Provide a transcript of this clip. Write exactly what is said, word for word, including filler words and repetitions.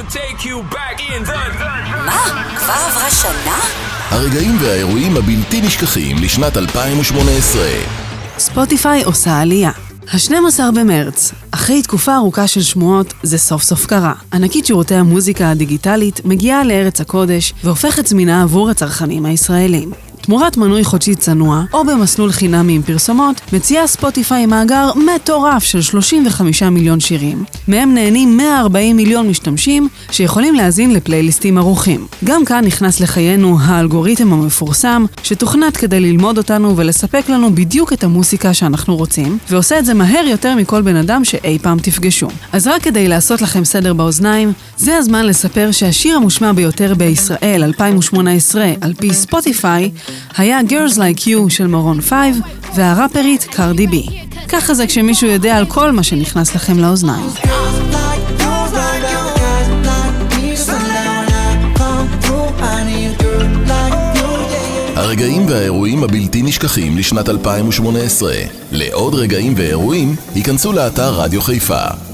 take you back in the... מה? כבר עברה שנה? הרגעים והאירועים הבלתי נשכחים לשנת אלפיים ושמונה עשרה. ספוטיפיי עושה עלייה. ה-שנים עשר במרץ, אחרי תקופה ארוכה של שמועות, זה סוף סוף קרה. ענקית שירותי המוזיקה הדיגיטלית מגיעה לארץ הקודש והופכת זמינה עבור הצרכנים הישראלים. תמורת מנוי חודשי צנוע, או במסלול חינמי עם פרסומות, מציעה ספוטיפיי מאגר מטורף של שלושים וחמישה מיליון שירים. מהם נהנים מאה וארבעים מיליון משתמשים שיכולים להזין לפלייליסטים ערוכים. גם כאן נכנס לחיינו האלגוריתם המפורסם, שתוכנת כדי ללמוד אותנו ולספק לנו בדיוק את המוסיקה שאנחנו רוצים, ועושה את זה מהר יותר מכל בן אדם שאי פעם תפגשו. אז רק כדי לעשות לכם סדר באוזניים, זה הזמן לספר שהשיר המושמע ביותר בישראל אלפיים ושמונה עשרה על פי ספוטיפיי היה Girls Like You של מרון פייב והראפרית קרדי בי. ככה זה כשמישהו יודע על כל מה שנכנס לכם לאוזניים. הרגעים והאירועים הבלתי נשכחים לשנת אלפיים ושמונה עשרה. לעוד רגעים ואירועים, היכנסו לאתר רדיו חיפה.